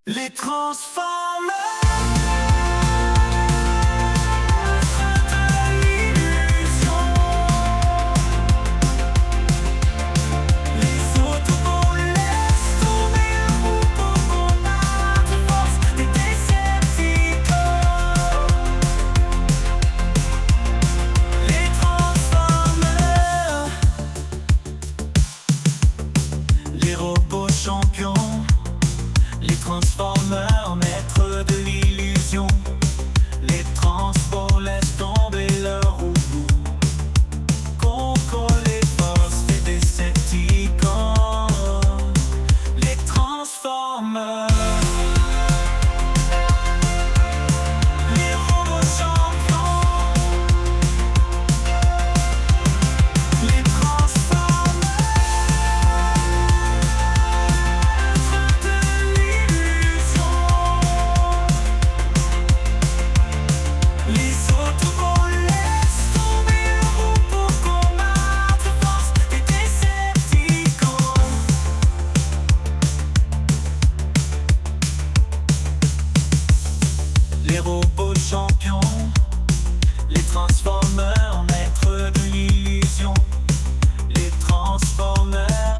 Les Transformers, illusion. Les Autobots laissent tourner le roue pour qu'on a de force des Decepticons. Les Transformers, les robots champions. Les Transformers, maîtres de l'illusion. Les Transformers laissent tomber